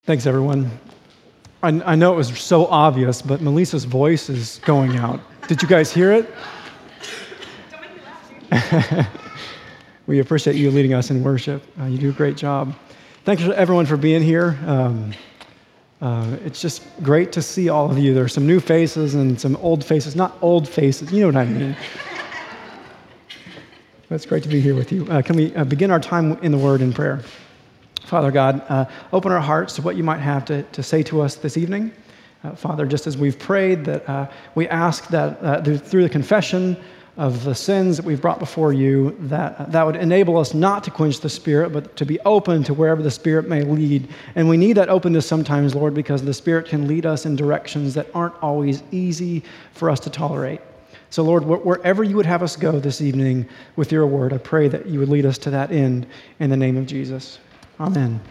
Thanks, everyone. I know it was so obvious, but Melissa's voice is going out. Did you guys hear it? Don't make me laugh, dude. We appreciate you leading us in worship. You do a great job. Thank you, everyone, for being here. It's just great to see all of you. There are some new faces and some old faces. Not old faces, you know what I mean. But it's great to be here with you. Can we begin our time in the Word in prayer? Father God, open our hearts to what you might have to say to us this evening. Father, just as we've prayed, that we ask that through the confession of the sins that we've brought before you, that would enable us not to quench the Spirit, but to be open to wherever the Spirit may lead. And we need that openness sometimes, Lord, because the Spirit can lead us in directions that aren't always easy for us to tolerate. So, Lord, wherever you would have us go this evening with your word, I pray that you would lead us to that end in the name of Jesus. Amen.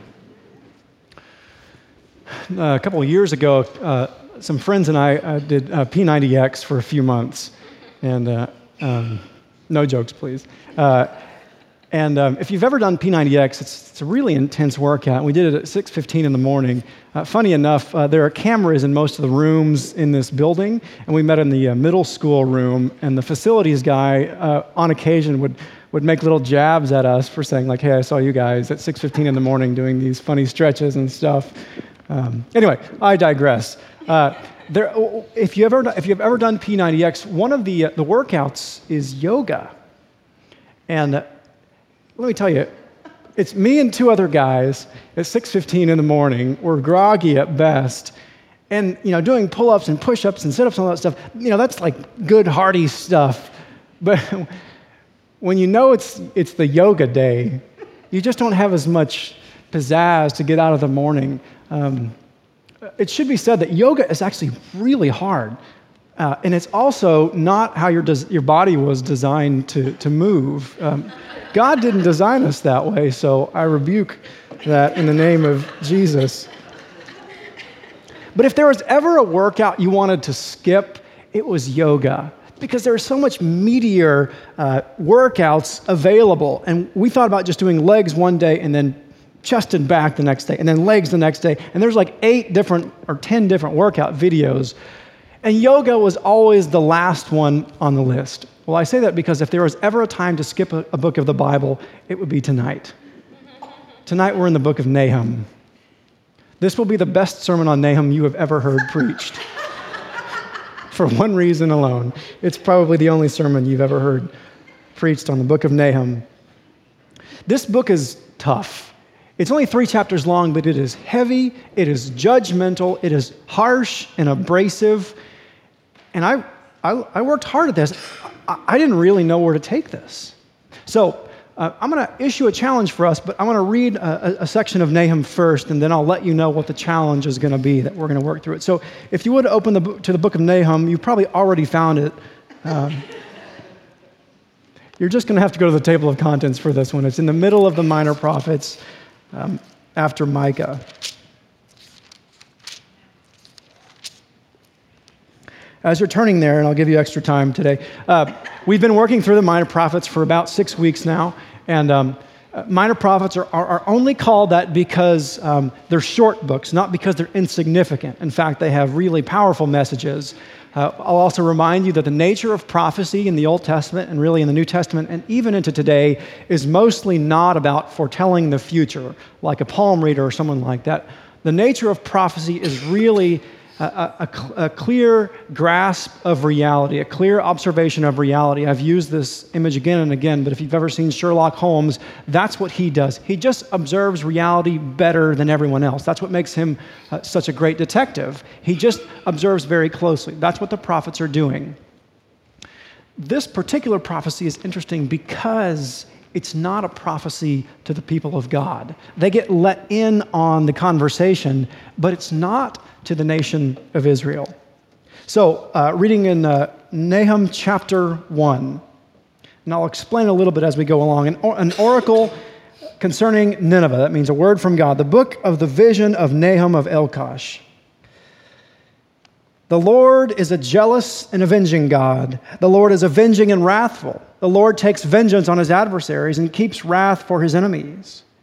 A couple of years ago, some friends and I did P90X for a few months. And no jokes, please. If you've ever done P90X, it's a really intense workout. We did it at 6:15 in the morning. Funny enough, there are cameras in most of the rooms in this building, and we met in the middle school room, and the facilities guy, on occasion, would make little jabs at us for saying, like, hey, I saw you guys at 6:15 in the morning doing these funny stretches and stuff. Anyway, I digress. If you've ever done P90X, one of the workouts is yoga. And let me tell you, it's me and two other guys at 6:15 in the morning. We're groggy at best. And, doing pull-ups and push-ups and sit-ups and all that stuff, that's like good, hearty stuff. But when you know it's the yoga day, you just don't have as much pizzazz to get out of the morning. It should be said that yoga is actually really hard. And it's also not how your body was designed to move. God didn't design us that way, so I rebuke that in the name of Jesus. But if there was ever a workout you wanted to skip, it was yoga, because there are so much meatier workouts available. And we thought about just doing legs one day and then chest and back the next day, and then legs the next day. And there's like 8 different or 10 different workout videos. And yoga was always the last one on the list. Well, I say that because if there was ever a time to skip a book of the Bible, it would be tonight. Tonight we're in the book of Nahum. This will be the best sermon on Nahum you have ever heard preached. For one reason alone. It's probably the only sermon you've ever heard preached on the book of Nahum. This book is tough. It's only 3 chapters long, but it is heavy, it is judgmental, it is harsh and abrasive. And I worked hard at this. I didn't really know where to take this. So I'm going to issue a challenge for us, but I want to read a section of Nahum first, and then I'll let you know what the challenge is going to be that we're going to work through it. So if you would open to the book of Nahum, you've probably already found it. You're just going to have to go to the table of contents for this one. It's in the middle of the minor prophets after Micah. As you're turning there, and I'll give you extra time today, we've been working through the minor prophets for about 6 weeks now, and minor prophets are only called that because they're short books, not because they're insignificant. In fact, they have really powerful messages. I'll also remind you that the nature of prophecy in the Old Testament and really in the New Testament and even into today is mostly not about foretelling the future, like a palm reader or someone like that. The nature of prophecy is really a clear grasp of reality, a clear observation of reality. I've used this image again and again, but if you've ever seen Sherlock Holmes, that's what he does. He just observes reality better than everyone else. That's what makes him such a great detective. He just observes very closely. That's what the prophets are doing. This particular prophecy is interesting because it's not a prophecy to the people of God. They get let in on the conversation, but it's not to the nation of Israel. So, reading in Nahum chapter 1, and I'll explain a little bit as we go along. An oracle concerning Nineveh, that means a word from God. The book of the vision of Nahum of Elkosh. The Lord is a jealous and avenging God. The Lord is avenging and wrathful. The Lord takes vengeance on his adversaries and keeps wrath for his enemies.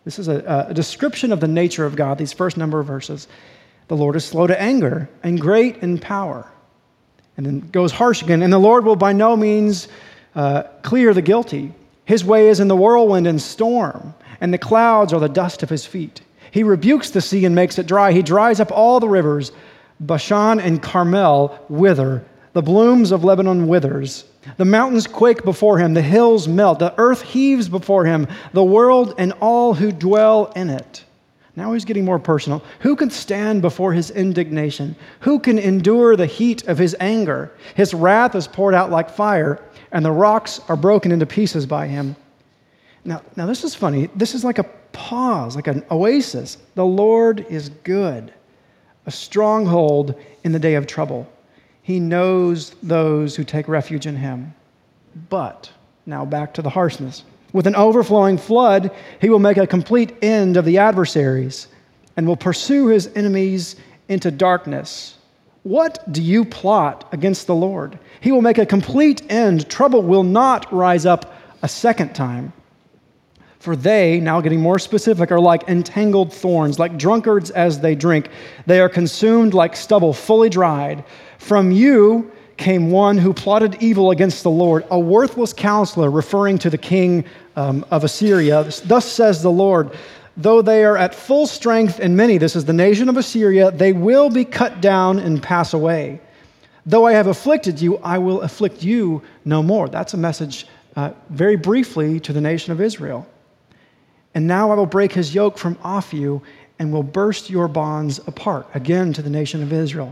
This is a description of the nature of God, these first number of verses. The Lord is slow to anger and great in power. And then goes harsh again. And the Lord will by no means clear the guilty. His way is in the whirlwind and storm, and the clouds are the dust of his feet. He rebukes the sea and makes it dry. He dries up all the rivers. Bashan and Carmel wither. The blooms of Lebanon withers. The mountains quake before him. The hills melt. The earth heaves before him. The world and all who dwell in it. Now he's getting more personal. Who can stand before his indignation? Who can endure the heat of his anger? His wrath is poured out like fire, and the rocks are broken into pieces by him. Now this is funny. This is like a pause, like an oasis. The Lord is good, a stronghold in the day of trouble. He knows those who take refuge in him. But, now back to the harshness. With an overflowing flood, he will make a complete end of the adversaries and will pursue his enemies into darkness. What do you plot against the Lord? He will make a complete end. Trouble will not rise up a second time. For they, now getting more specific, are like entangled thorns, like drunkards as they drink. They are consumed like stubble, fully dried. From you came one who plotted evil against the Lord, a worthless counselor, referring to the king of Assyria. Thus says the Lord, though they are at full strength and many, this is the nation of Assyria, they will be cut down and pass away. Though I have afflicted you, I will afflict you no more. That's a message very briefly to the nation of Israel. And now I will break his yoke from off you and will burst your bonds apart, again to the nation of Israel.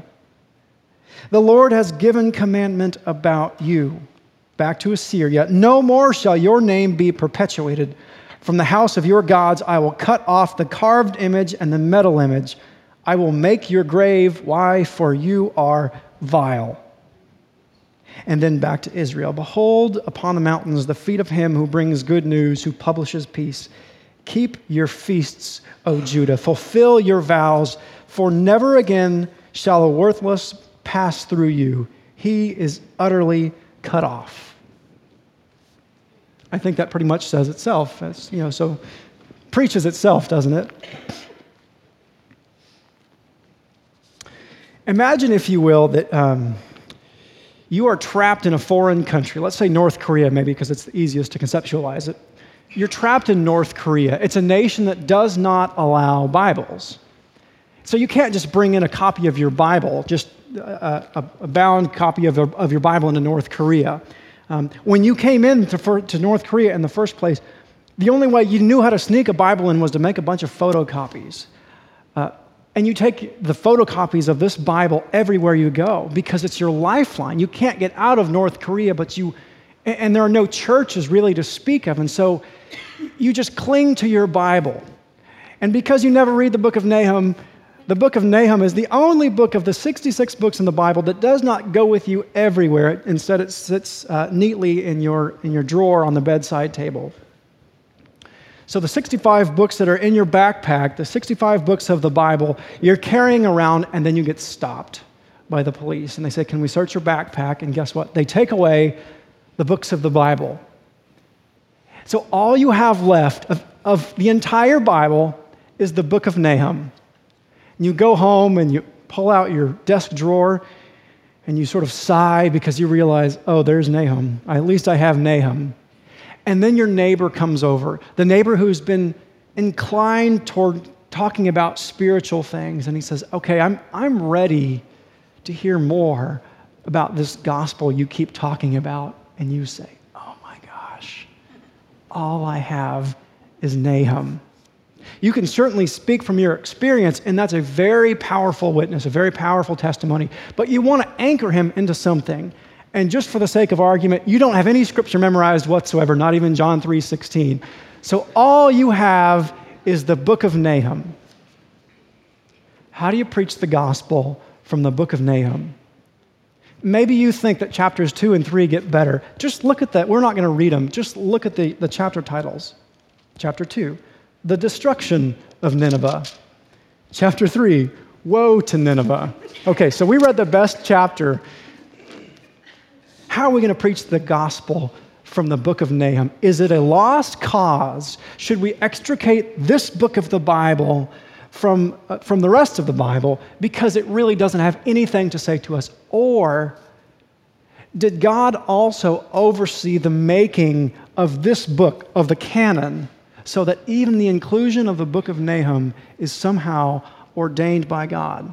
The Lord has given commandment about you, back to Assyria. No more shall your name be perpetuated. From the house of your gods I will cut off the carved image and the metal image. I will make your grave. Why? For you are vile. And then back to Israel. Behold, upon the mountains the feet of him who brings good news, who publishes peace. Keep your feasts, O Judah. Fulfill your vows, for never again shall a worthless pass through you. He is utterly cut off. I think that pretty much says itself. So preaches itself, doesn't it? Imagine, if you will, that you are trapped in a foreign country. Let's say North Korea, maybe, because it's the easiest to conceptualize it. You're trapped in North Korea. It's a nation that does not allow Bibles. So you can't just bring in a copy of your Bible, just a bound copy of your Bible into North Korea. When you came in to North Korea in the first place, the only way you knew how to sneak a Bible in was to make a bunch of photocopies. And you take the photocopies of this Bible everywhere you go because it's your lifeline. You can't get out of North Korea, and there are no churches really to speak of. And so you just cling to your Bible. And because you never read the book of Nahum, the book of Nahum is the only book of the 66 books in the Bible that does not go with you everywhere. Instead, it sits neatly in your drawer on the bedside table. So the 65 books that are in your backpack, the 65 books of the Bible, you're carrying around, and then you get stopped by the police. And they say, can we search your backpack? And guess what? They take away the books of the Bible. So all you have left of the entire Bible is the book of Nahum. And you go home and you pull out your desk drawer and you sort of sigh because you realize, oh, there's Nahum. At least I have Nahum. And then your neighbor comes over, the neighbor who's been inclined toward talking about spiritual things. And he says, okay, I'm ready to hear more about this gospel you keep talking about. And you say, oh my gosh, all I have is Nahum. You can certainly speak from your experience, and that's a very powerful witness, a very powerful testimony. But you want to anchor him into something. And just for the sake of argument, you don't have any scripture memorized whatsoever, not even John 3:16. So all you have is the book of Nahum. How do you preach the gospel from the book of Nahum? Maybe you think that chapters 2 and 3 get better. Just look at that. We're not going to read them. Just look at the chapter titles. Chapter 2, the destruction of Nineveh. Chapter 3, woe to Nineveh. Okay, so we read the best chapter. How are we going to preach the gospel from the book of Nahum? Is it a lost cause? Should we extricate this book of the Bible from the rest of the Bible because it really doesn't have anything to say to us? Or did God also oversee the making of this book, of the canon, so that even the inclusion of the book of Nahum is somehow ordained by God?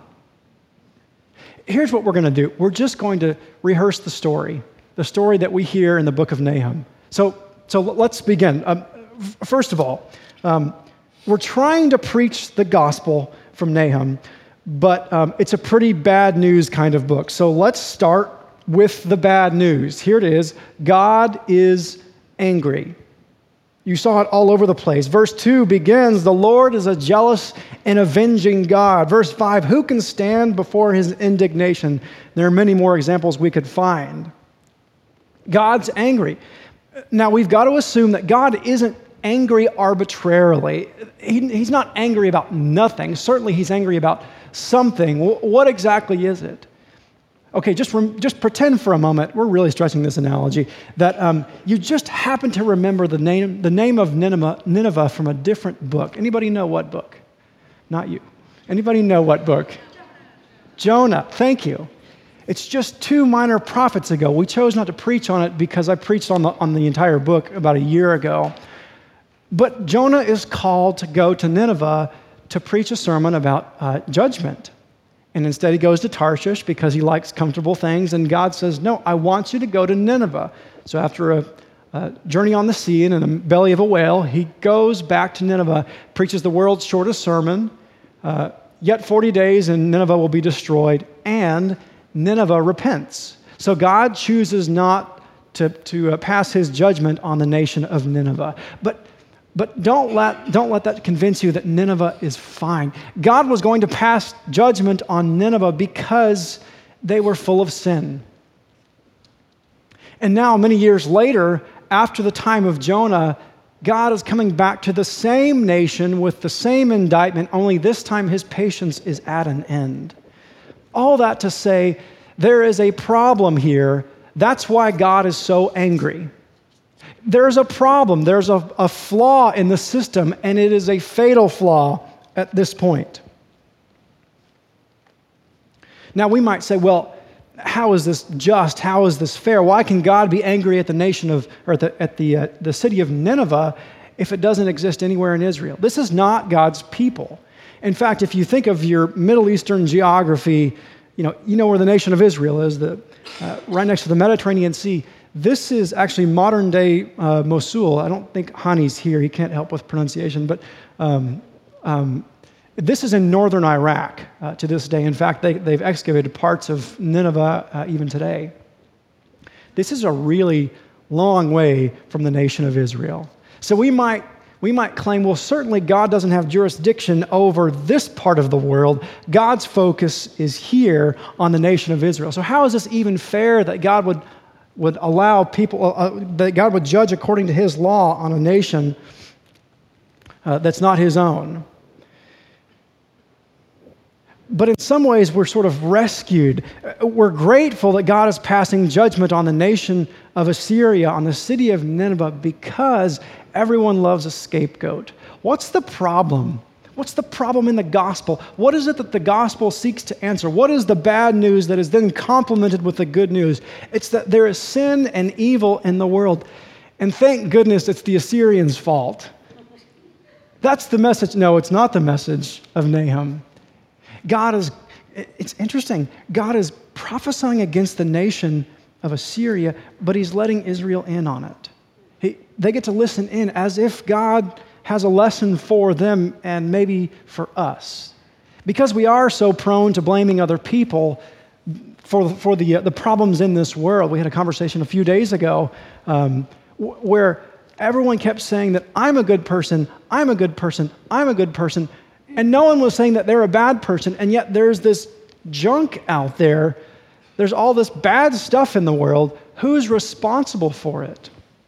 Here's what we're going to do. We're just going to rehearse the story that we hear in the book of Nahum. So let's begin. First of all, we're trying to preach the gospel from Nahum, but it's a pretty bad news kind of book. So let's start with the bad news. Here it is. God is angry. You saw it all over the place. Verse 2 begins, the Lord is a jealous and avenging God. Verse 5, who can stand before his indignation? There are many more examples we could find. God's angry. Now, we've got to assume that God isn't angry arbitrarily. He's not angry about nothing. Certainly, he's angry about something. What exactly is it? Okay, just pretend for a moment, we're really stretching this analogy, that you just happen to remember the name of Nineveh from a different book. Anybody know what book? Not you. Anybody know what book? Jonah. Thank you. It's just 2 minor prophets ago. We chose not to preach on it because I preached on the entire book about a year ago. But Jonah is called to go to Nineveh to preach a sermon about judgment. And instead he goes to Tarshish because he likes comfortable things. And God says, no, I want you to go to Nineveh. So after a journey on the sea and in the belly of a whale, he goes back to Nineveh, preaches the world's shortest sermon. Yet 40 days and Nineveh will be destroyed. And Nineveh repents. So God chooses not to pass his judgment on the nation of Nineveh. But don't let that convince you that Nineveh is fine. God was going to pass judgment on Nineveh because they were full of sin. And now, many years later, after the time of Jonah, God is coming back to the same nation with the same indictment, only this time his patience is at an end. All that to say, there is a problem here. That's why God is so angry. There's a problem. There's a flaw in the system, and it is a fatal flaw at this point. Now, we might say, well, how is this just? How is this fair? Why can God be angry at the nation at the city of Nineveh if it doesn't exist anywhere in Israel? This is not God's people. In fact, if you think of your Middle Eastern geography, you know where the nation of Israel is, right next to the Mediterranean Sea. This is actually modern-day Mosul. I don't think Hani's here. He can't help with pronunciation. But this is in northern Iraq to this day. In fact, they've excavated parts of Nineveh even today. This is a really long way from the nation of Israel. So we might claim, well, certainly God doesn't have jurisdiction over this part of the world. God's focus is here on the nation of Israel. So how is this even fair that God would allow people, that God would judge according to his law on a nation that's not his own? But in some ways, we're sort of rescued. We're grateful that God is passing judgment on the nation of Assyria, on the city of Nineveh, because everyone loves a scapegoat. What's the problem? What's the problem in the gospel? What is it that the gospel seeks to answer? What is the bad news that is then complemented with the good news? It's that there is sin and evil in the world. And thank goodness it's the Assyrians' fault. That's the message. No, it's not the message of Nahum. It's interesting. God is prophesying against the nation of Assyria, but he's letting Israel in on it. They get to listen in as if God has a lesson for them and maybe for us. Because we are so prone to blaming other people for the problems in this world. We had a conversation a few days ago where everyone kept saying that I'm a good person, I'm a good person, I'm a good person, and no one was saying that they're a bad person, and yet there's this junk out there. There's all this bad stuff in the world. Who's responsible for it?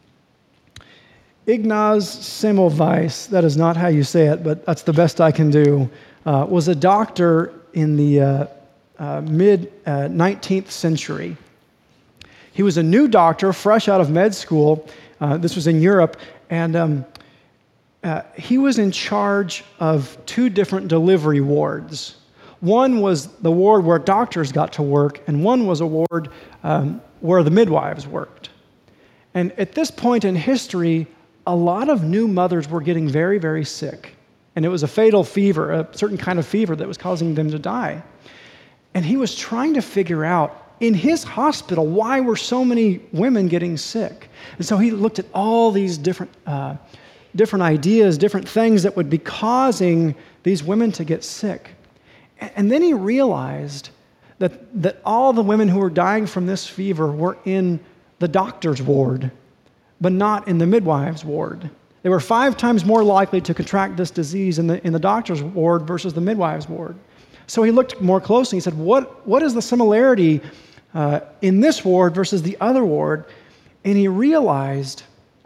Ignaz Semmelweis, that is not how you say it, but that's the best I can do, was a doctor in the mid-19th century. He was a new doctor, fresh out of med school. This was in Europe, and he was in charge of 2 different delivery wards. One was the ward where doctors got to work, and one was a ward where the midwives worked. And at this point in history, a lot of new mothers were getting very, very sick. And it was a fatal fever, a certain kind of fever that was causing them to die. And he was trying to figure out, in his hospital, why were so many women getting sick? And so he looked at all these different ideas, different things that would be causing these women to get sick. And then he realized that all the women who were dying from this fever were in the doctor's ward, but not in the midwife's ward. They were 5 times more likely to contract this disease in the doctor's ward versus the midwife's ward. So he looked more closely. He said, what is the similarity in this ward versus the other ward? And he realized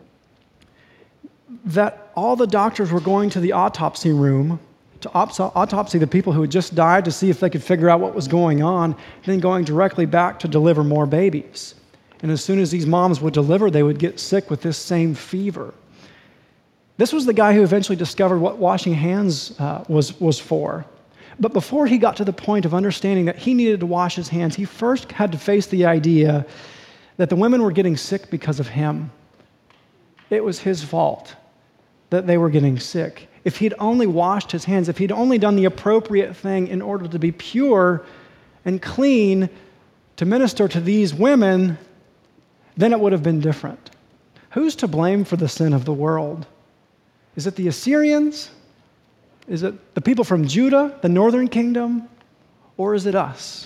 that all the doctors were going to the autopsy room to autopsy the people who had just died to see if they could figure out what was going on, then going directly back to deliver more babies. And as soon as these moms would deliver, they would get sick with this same fever. This was the guy who eventually discovered what washing hands was for. But before he got to the point of understanding that he needed to wash his hands, he first had to face the idea that the women were getting sick because of him. It was his fault that they were getting sick. If he'd only washed his hands, if he'd only done the appropriate thing in order to be pure and clean to minister to these women, then it would have been different. Who's to blame for the sin of the world? Is it the Assyrians? Is it the people from Judah, the northern kingdom? Or is it us?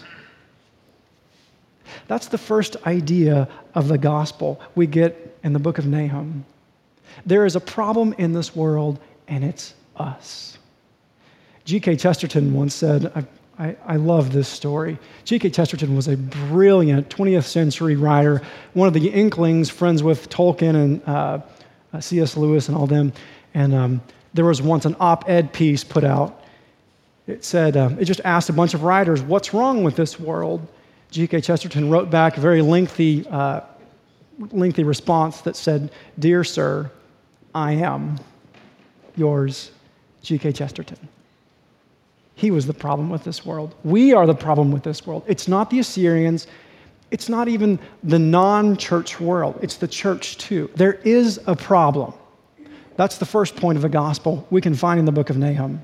That's the first idea of the gospel we get in the book of Nahum. There is a problem in this world, and it's us. G.K. Chesterton once said, I love this story. G.K. Chesterton was a brilliant 20th century writer, one of the Inklings, friends with Tolkien and C.S. Lewis and all them. And there was once an op-ed piece put out. It said, it just asked a bunch of writers, what's wrong with this world? G.K. Chesterton wrote back a very lengthy response that said, Dear Sir, I am yours, G.K. Chesterton. He was the problem with this world. We are the problem with this world. It's not the Assyrians. It's not even the non-church world. It's the church too. There is a problem. That's the first point of the gospel we can find in the book of Nahum.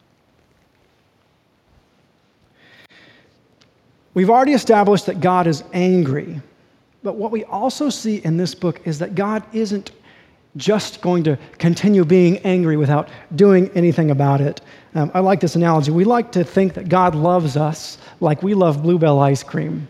We've already established that God is angry. But what we also see in this book is that God isn't just going to continue being angry without doing anything about it. I like this analogy. We like to think that God loves us like we love Bluebell ice cream.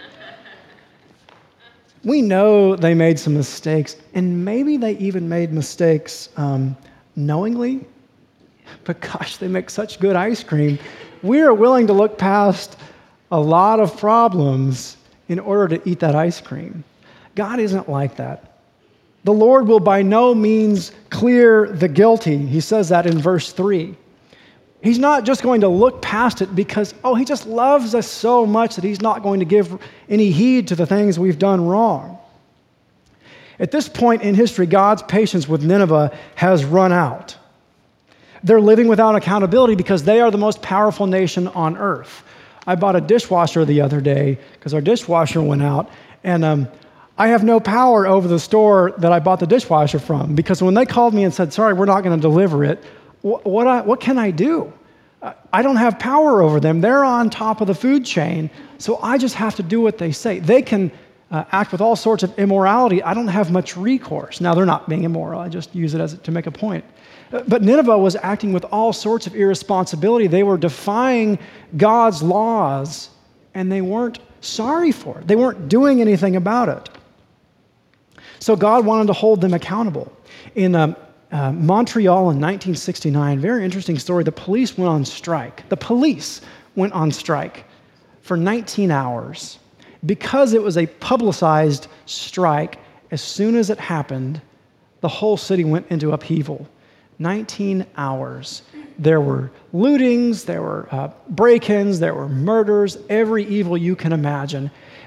We know they made some mistakes, and maybe they even made mistakes knowingly, but gosh, they make such good ice cream. We are willing to look past a lot of problems in order to eat that ice cream. God isn't like that. The Lord will by no means clear the guilty. He says that in verse 3. He's not just going to look past it because, he just loves us so much that he's not going to give any heed to the things we've done wrong. At this point in history, God's patience with Nineveh has run out. They're living without accountability because they are the most powerful nation on earth. I bought a dishwasher the other day because our dishwasher went out, and I have no power over the store that I bought the dishwasher from because when they called me and said, sorry, we're not going to deliver it, what can I do? I don't have power over them. They're on top of the food chain, so I just have to do what they say. They can act with all sorts of immorality. I don't have much recourse. Now, they're not being immoral. I just use it to make a point. But Nineveh was acting with all sorts of irresponsibility. They were defying God's laws, and they weren't sorry for it. They weren't doing anything about it. So God wanted to hold them accountable. In Montreal in 1969, very interesting story, the police went on strike. The police went on strike for 19 hours. Because it was a publicized strike, as soon as it happened, the whole city went into upheaval. 19 hours. There were lootings, there were break-ins, there were murders, every evil you can imagine.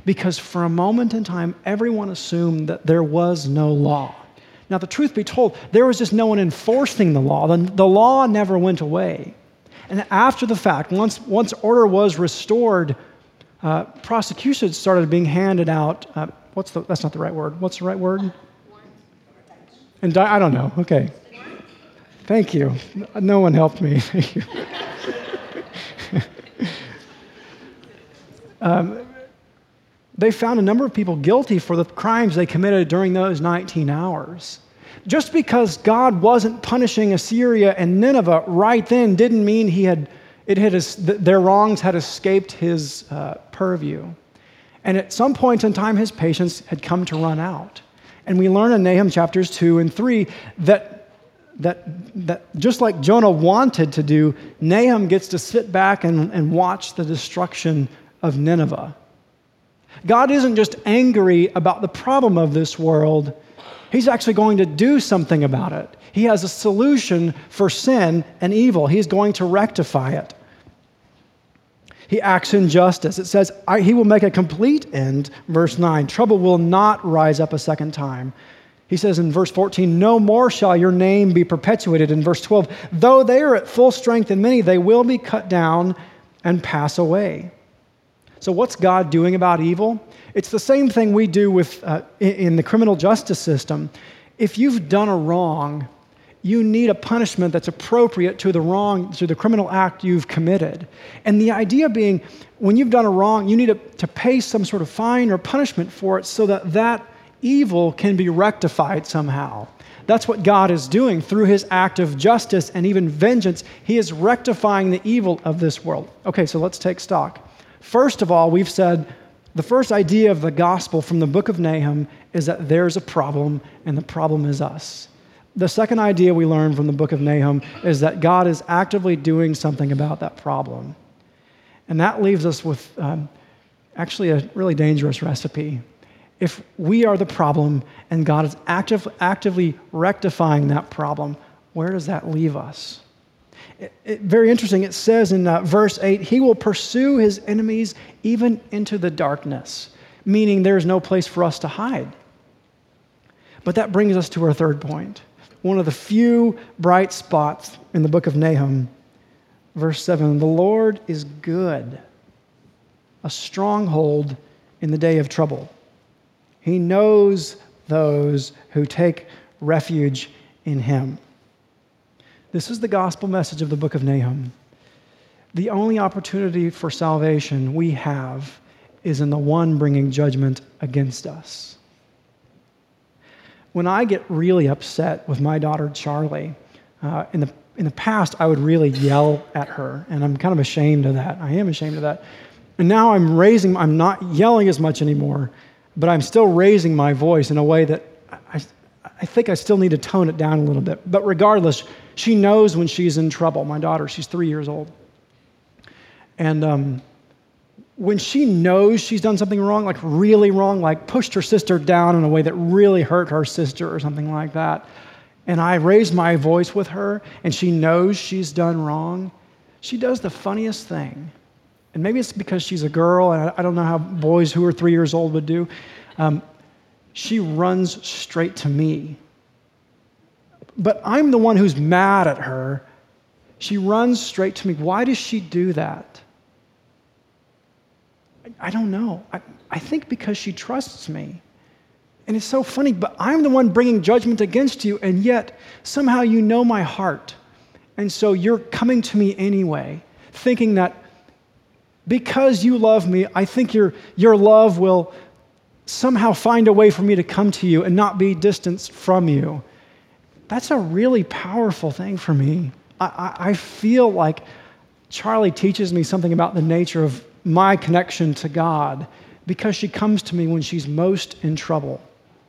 because for a moment in time, everyone assumed that there was no law. Now, the truth be told, there was just no one enforcing the law. The law never went away. And after the fact, once order was restored, prosecutions started being handed out. That's not the right word. What's the right word? And I don't know. Okay. Thank you. No one helped me. Thank you. They found a number of people guilty for the crimes they committed during those 19 hours. Just because God wasn't punishing Assyria and Nineveh right then didn't mean their wrongs had escaped his purview. And at some point in time, his patience had come to run out. And we learn in Nahum chapters 2 and 3 that just like Jonah wanted to do, Nahum gets to sit back and watch the destruction of Nineveh. God isn't just angry about the problem of this world. He's actually going to do something about it. He has a solution for sin and evil. He's going to rectify it. He acts in justice. It says, he will make a complete end, verse 9. Trouble will not rise up a second time. He says in verse 14, no more shall your name be perpetuated. In verse 12, though they are at full strength in many, they will be cut down and pass away. So what's God doing about evil? It's the same thing we do in the criminal justice system. If you've done a wrong, you need a punishment that's appropriate to the criminal act you've committed. And the idea being, when you've done a wrong, you need to pay some sort of fine or punishment for it so that evil can be rectified somehow. That's what God is doing through his act of justice and even vengeance. He is rectifying the evil of this world. Okay, so let's take stock. First of all, we've said the first idea of the gospel from the book of Nahum is that there's a problem, and the problem is us. The second idea we learn from the book of Nahum is that God is actively doing something about that problem. And that leaves us with actually a really dangerous recipe. If we are the problem and God is actively rectifying that problem, where does that leave us? Very interesting. It says in verse 8, he will pursue his enemies even into the darkness, meaning there's no place for us to hide. But that brings us to our third point. One of the few bright spots in the book of Nahum, verse 7, the Lord is good, a stronghold in the day of trouble. He knows those who take refuge in him. This is the gospel message of the book of Nahum. The only opportunity for salvation we have is in the one bringing judgment against us. When I get really upset with my daughter Charlie, in the past I would really yell at her, and I'm kind of ashamed of that. I am ashamed of that. And now I'm not yelling as much anymore, but I'm still raising my voice in a way that I think I still need to tone it down a little bit. But regardless, she knows when she's in trouble. My daughter, she's 3 years old. And when she knows she's done something wrong, like really wrong, like pushed her sister down in a way that really hurt her sister or something like that, and I raise my voice with her and she knows she's done wrong, she does the funniest thing. And maybe it's because she's a girl, and I don't know how boys who are 3 years old would do. She runs straight to me. But I'm the one who's mad at her. She runs straight to me. Why does she do that? I don't know. I think because she trusts me. And it's so funny, but I'm the one bringing judgment against you, and yet somehow you know my heart. And so you're coming to me anyway, thinking that because you love me, I think your love will somehow find a way for me to come to you and not be distanced from you. That's a really powerful thing for me. I feel like Charlie teaches me something about the nature of my connection to God because she comes to me when she's most in trouble.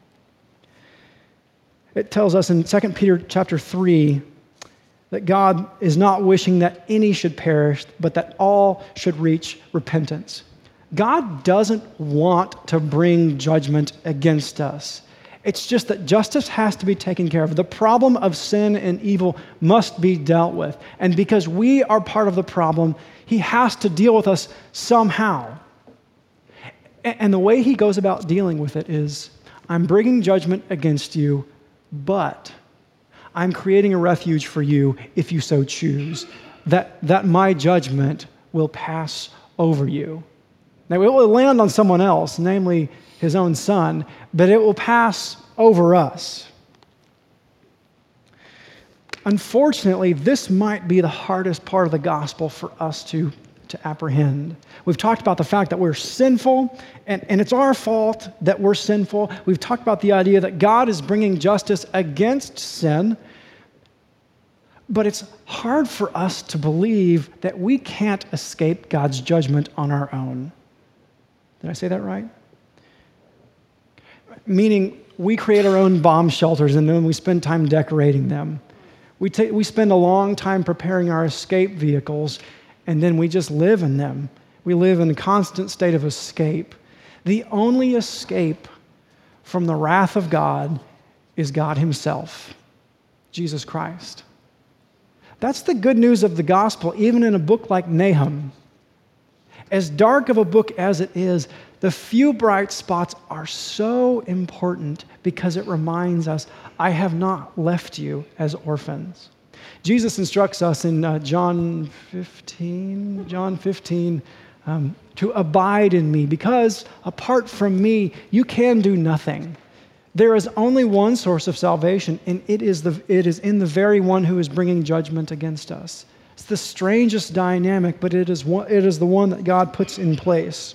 It tells us in 2 Peter chapter 3 that God is not wishing that any should perish, but that all should reach repentance. God doesn't want to bring judgment against us. It's just that justice has to be taken care of. The problem of sin and evil must be dealt with. And because we are part of the problem, he has to deal with us somehow. And the way he goes about dealing with it is, I'm bringing judgment against you, but I'm creating a refuge for you if you so choose, that my judgment will pass over you. Now, it will land on someone else, namely his own son, but it will pass over us. Unfortunately, this might be the hardest part of the gospel for us to apprehend. We've talked about the fact that we're sinful, and it's our fault that we're sinful. We've talked about the idea that God is bringing justice against sin, but it's hard for us to believe that we can't escape God's judgment on our own. Did I say that right? Meaning, we create our own bomb shelters and then we spend time decorating them. We spend a long time preparing our escape vehicles, and then we just live in them. We live in a constant state of escape. The only escape from the wrath of God is God himself, Jesus Christ. That's the good news of the gospel, even in a book like Nahum. As dark of a book as it is, the few bright spots are so important because it reminds us, I have not left you as orphans. Jesus instructs us in John 15, to abide in me, because apart from me, you can do nothing. There is only one source of salvation, and it is in the very one who is bringing judgment against us. It's the strangest dynamic, but it is the one that God puts in place.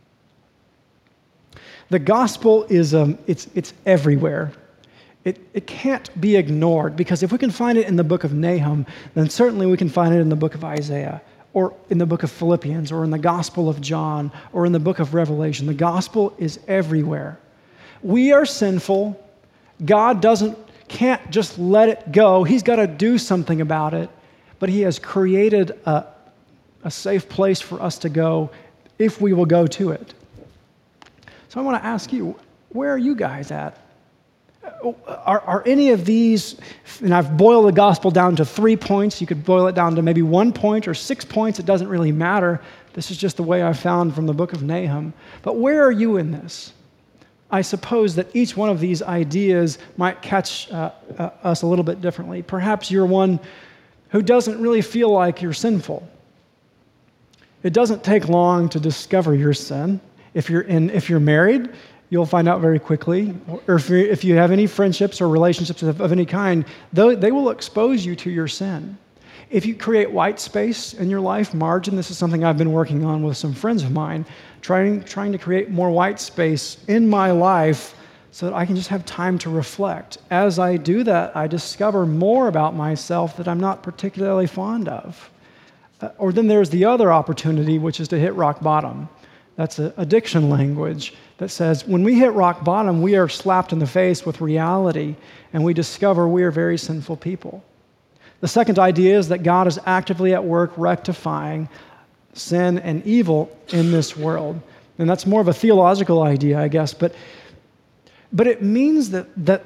The gospel is it's everywhere. It can't be ignored, because if we can find it in the book of Nahum, then certainly we can find it in the book of Isaiah, or in the book of Philippians, or in the Gospel of John, or in the book of Revelation. The gospel is everywhere. We are sinful. God can't just let it go. He's got to do something about it. But he has created a safe place for us to go if we will go to it. So I want to ask you, where are you guys at? Are any of these, and I've boiled the gospel down to 3 points. You could boil it down to maybe 1 point or 6 points. It doesn't really matter. This is just the way I found from the book of Nahum. But where are you in this? I suppose that each one of these ideas might catch us a little bit differently. Perhaps you're one who doesn't really feel like you're sinful. It doesn't take long to discover your sin. If you're married, you'll find out very quickly. Or if you have any friendships or relationships of any kind, they will expose you to your sin. If you create white space in your life, margin, this is something I've been working on with some friends of mine, trying to create more white space in my life so that I can just have time to reflect. As I do that, I discover more about myself that I'm not particularly fond of. Or then there's the other opportunity, which is to hit rock bottom. That's addiction language that says when we hit rock bottom, we are slapped in the face with reality, and we discover we are very sinful people. The second idea is that God is actively at work rectifying sin and evil in this world. And that's more of a theological idea, I guess, but it means that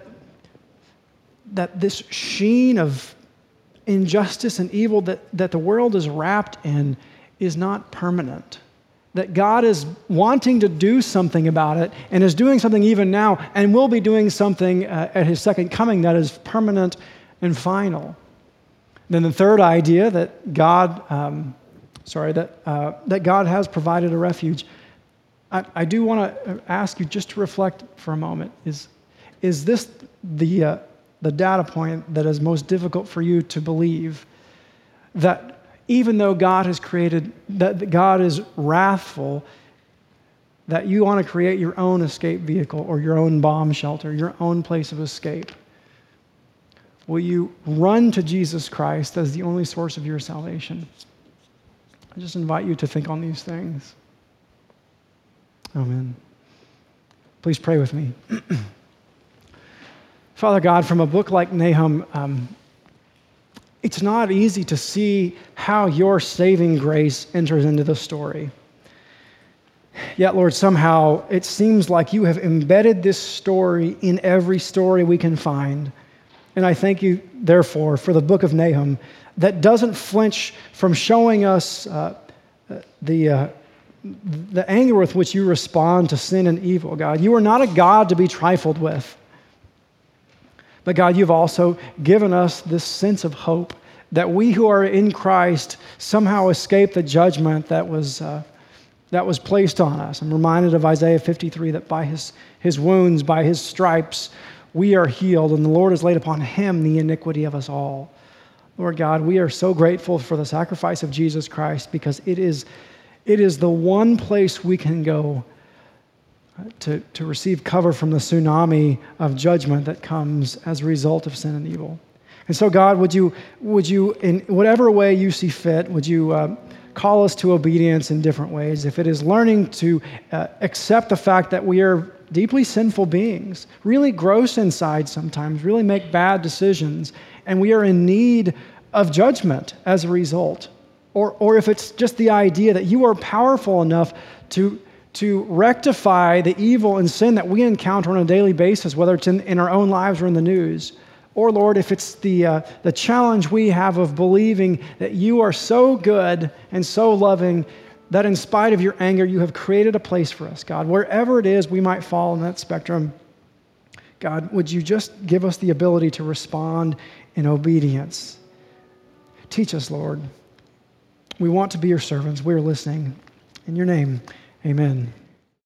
this sheen of injustice and evil that the world is wrapped in is not permanent. That God is wanting to do something about it and is doing something even now and will be doing something at his second coming that is permanent and final. Then the third idea that God has provided a refuge. I do want to ask you just to reflect for a moment. Is this the data point that is most difficult for you to believe? That even though God has created, that God is wrathful, that you want to create your own escape vehicle or your own bomb shelter, your own place of escape. Will you run to Jesus Christ as the only source of your salvation? I just invite you to think on these things. Amen. Please pray with me. Father God, from a book like Nahum, it's not easy to see how your saving grace enters into the story. Yet, Lord, somehow it seems like you have embedded this story in every story we can find. And I thank you, therefore, for the book of Nahum that doesn't flinch from showing us the the anger with which you respond to sin and evil, God. You are not a God to be trifled with. But God, you've also given us this sense of hope that we who are in Christ somehow escape the judgment that was placed on us. I'm reminded of Isaiah 53, that by his wounds, by his stripes, we are healed, and the Lord has laid upon him the iniquity of us all. Lord God, we are so grateful for the sacrifice of Jesus Christ, because it is the one place we can go to receive cover from the tsunami of judgment that comes as a result of sin and evil. And so, God, would you, in whatever way you see fit, would you call us to obedience in different ways? If it is learning to accept the fact that we are deeply sinful beings, really gross inside sometimes, really make bad decisions, and we are in need of judgment as a result. Or if it's just the idea that you are powerful enough to rectify the evil and sin that we encounter on a daily basis, whether it's in our own lives or in the news. Or, Lord, if it's the challenge we have of believing that you are so good and so loving that in spite of your anger, you have created a place for us, God. Wherever it is we might fall in that spectrum, God, would you just give us the ability to respond in obedience? Teach us, Lord. We want to be your servants. We are listening. In your name, amen.